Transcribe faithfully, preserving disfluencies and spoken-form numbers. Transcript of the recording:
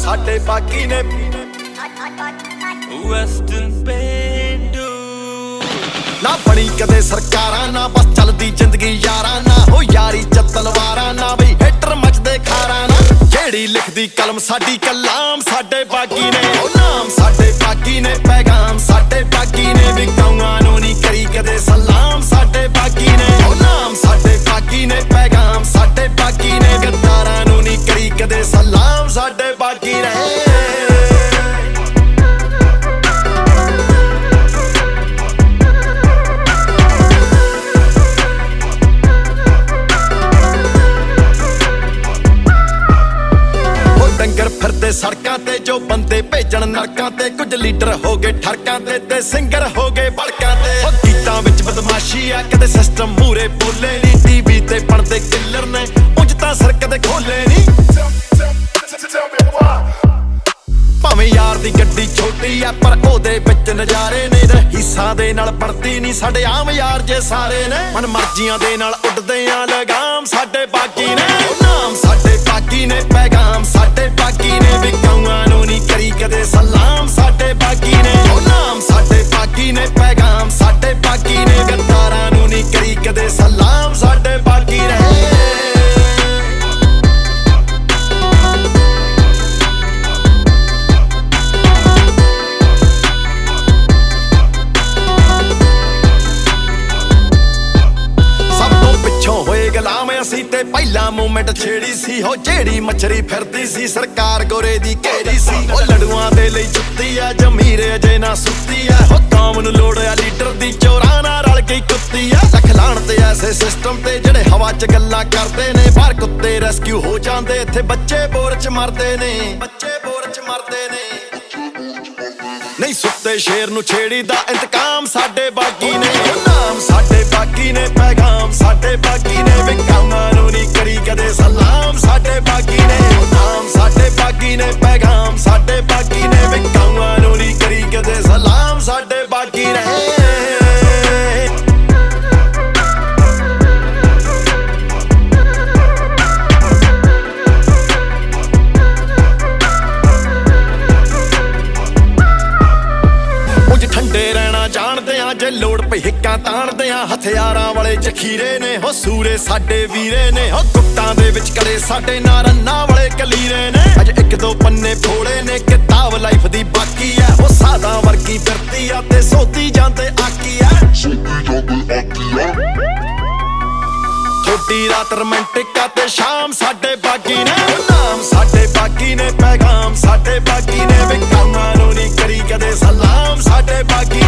ਸਾਡੇ ਬਾਕੀ ਨੇ ਵੈਸਟਰਨ ਪੇਂਡੂ ਨਾ ਬਣੀ ਕਦੇ ਸਰਕਾਰਾਂ ਨਾ ਬਸ ਚੱਲਦੀ ਜ਼ਿੰਦਗੀ ਯਾਰਾਂ ਨਾ ਹੋ ਯਾਰੀ ਚ ਤਲਵਾਰਾਂ ਨਾ ਬਈ ਹੇਟਰ ਮਚਦੇ ਖਾਰਾਂ ਨਾ ਜਿਹੜੀ ਲਿਖਦੀ ਕਲਮ ਸਾਡੀ ਕਲਾਮ ਸਾਡੇ ਬਾਗੀ ਨੇ ਉਹ ਨਾਮ ਸਾਡੇ ਬਾਗੀ ਨੇ ਪੈਗਾਮ ਸਾਡੇ ਬਾਗੀ ਨੇ ਵੀ ਕੌਆਂ ਨੂੰ ਨਹੀਂ ਕਰੀ ਕਦੇ ਸਲਾਮ ਸਾਡੇ ਬਾਗੀ ਨੇ ਉਹ ਨਾਮ ਸਾਡੇ ਬਾਗੀ ਨੇ ਪੈਗਾਮ ਸਾਡੇ ਬਾਗੀ ਨੇ ਗੱਦਾਰਾਂ ਨੂੰ ਨਹੀਂ ਕਰੀ ਕਦੇ ਸਲਾਮ ਸਾਡੇ ਬਾਗੀ ਨੇ ਫਿਰਦੇ ਸੜਕਾਂ ਤੇ ਜੋ ਬੰਦੇ ਭੇਜਣ ਨਰਕਾਂ ਤੇ ਕੁਝ ਲੀਡਰ ਹੋ ਗਏ ਠਰਕਾਂ ਤੇ ਤੇ ਸਿੰਗਰ ਹੋ ਗਏ ਬੜਕਾਂ ਤੇ ਉਹ ਗੀਤਾਂ ਵਿੱਚ ਬਦਮਾਸ਼ੀ ਆ ਕਦੇ ਸਿਸਟਮ ਮੂਰੇ ਬੋਲੇ ਨਹੀਂ ਟੀਵੀ ਤੇ ਪੜਦੇ ਕਿੱਲਰ ਨੇ ਉਂਝ ਤਾਂ ਸਰ ਕਦੇ ਖੋਲੇ ਨਹੀਂ ਭਾਵੇਂ ਯਾਰ ਦੀ ਗੱਡੀ ਛੋਟੀ ਆ ਪਰ ਉਹਦੇ ਵਿੱਚ ਨਜ਼ਾਰੇ ਨੇ ਹਿੱਸਾ ਦੇ ਨਾਲ ਪੜਦੀ ਨਹੀਂ ਸਾਡੇ ਆਮ ਯਾਰ ਜੇ ਸਾਰੇ ਨੇ ਮਨ ਮਰਜ਼ੀਆਂ ਦੇ ਨਾਲ ਉੱਡਦੇ ਆ ਲਗਾਮ ਸਾਡੇ ਬਾਗੀ ਨੇ ਨਾਮ ਸਾਡੇ ਬਾਗੀ ਨੇ ਪੈਗਾਮ ਸਾਡੇ ਬਾਗੀ ਨੇ ਵੀ ਕੌਆਂ ਨੂੰ ਨਹੀਂ ਕਰੀ ਕਦੇ ਸਲਾਮ ਸਾਡੇ ਬਾਗੀ ਨੇ ਉਹ ਨਾਮ ਸਾਡੇ ਬਾਗੀ ਨੇ ਪੈਗਾਮ ਸਾਡੇ ਬਾਗੀ ਨੇ ਗੱਦਾਰਾਂ ਨੂੰ ਨਹੀਂ ਕਰੀ ਕਦੇ ਸਲਾਮ ਸਾਡੇ ਬਾਗੀ ਨੇ ਗੁਲਾਮ ਅਸੀਂ ਤੇ ਪਹਿਲਾ ਮੂਵਮੈਂਟ ਛੇੜੀ ਸੀ ਹੋ ਜਿਹੜੀ ਮੱਛਰੀ ਫਿਰਦੀ ਸੀ ਸਰਕਾਰ ਗੋਰੇ ਦੀ ਘੇਰੀ ਸੀ ਉਹ ਲੜੂਆਂ ਦੇ ਲਈ ਜੁੱਤੀ ਆ ਜਮੀਰੇ ਅਜੇ ਨਾ ਸੁੱਤੀ ਆ ਹੋ ਕੌਮ ਨੂੰ ਲੋੜ ਆ ਲੀਡਰ ਦੀ ਚੋਰਾਂ ਨਾਲ ਰਲ ਕੇ ਕੁੱਤੀ ਆ ਲੱਖ ਲਾਣ ਤੇ ਐਸੇ ਸਿਸਟਮ ਤੇ ਜਿਹੜੇ ਹਵਾ ਚ ਗੱਲਾਂ ਕਰਦੇ ਨੇ ਬਾਹਰ ਕੁੱਤੇ ਰੈਸਕਿਊ ਹੋ ਜਾਂਦੇ ਇੱਥੇ ਬੱਚੇ ਬੋਰ ਚ ਮਰਦੇ ਨੇ ਬੱਚੇ ਬੋਰ ਚ ਮਰਦੇ ਨੇ ਨਹੀਂ ਸੁੱਤੇ ਸ਼ੇਰ ਨੂੰ ਛੇੜੀ ਦਾ ਇੰਤਕਾਮ ਸਾਡੇ ਬਾਗੀ ਨੇ ਨਾਮ ਸਾਡੇ ਬਾਗੀ ਨੇ ਪੈਗਾਮ ਸਾਡੇ ਬਾਗੀ ਨੇ ਵੀ ਕੌਆਂ ਨੂੰ ਨਹੀਂ ਕਰੀ ਕਦੇ ਸਲਾਮ ਸਾਡੇ ਬਾਗੀ ਨੇ ਨਾਮ ਸਾਡੇ ਬਾਗੀ ਨੇ ਪੈਗਾਮ ਸਾਡੇ ਬਾਗੀ ਨੇ ਵੀ ਕੌਆਂ ਨੂੰ ਨਹੀਂ ਕਰੀ ਕਦੇ ਸਲਾਮ ਸਾਡੇ ਬਾਗੀ ਨੇ ਜਾਣਦੇ ਆ ਜੇ ਲੋੜ ਪਈ ਹਿੱਕਾਂ ਤਾਣਦੇ ਆ ਹਥਿਆਰਾਂ ਵਾਲੇ ਜ਼ਖੀਰੇ ਨੇ ਹੋ ਸੂਰੇ ਸਾਡੇ ਵੀਰੇ ਨੇ ਹੋ ਗੁੱਟਾਂ ਦੇ ਵਿੱਚ ਕਰੇ ਸਾਡੇ ਨਾਰੰਨਾ ਵਾਲੇ ਕਲੀਰੇ ਨੇ ਅਜ ਇੱਕ ਦੋ ਪੰਨੇ ਫੋੜੇ ਨੇ ਕਿਤਾਬ ਲਾਈਫ ਦੀ ਬਾਕੀ ਆ ਉਹ ਸਾਦਾ ਵਰਗੀ ਫਿਰਦੀ ਆ ਤੇ ਸੋਤੀ ਜਾਂਦੇ ਆਕੀ ਆ ਸੋਤੀ ਜਾਂਦੇ ਆਕੀ ਆ ਥੋੜੀ ਰਾਤ ਰੋਮਾਂਟਿਕ ਆ ਤੇ ਸ਼ਾਮ ਸਾਡੇ ਬਾਗੀ ਨੇ ਨਾਮ ਸਾਡੇ ਬਾਗੀ ਨੇ ਪੈਗਾਮ ਸਾਡੇ ਬਾਗੀ ਨੇ ਵੀ ਕੌਆਂ ਨੂੰ ਨਹੀਂ ਕਰੀ ਕਦੇ ਸਲਾਮ ਸਾਡੇ ਬਾਗੀ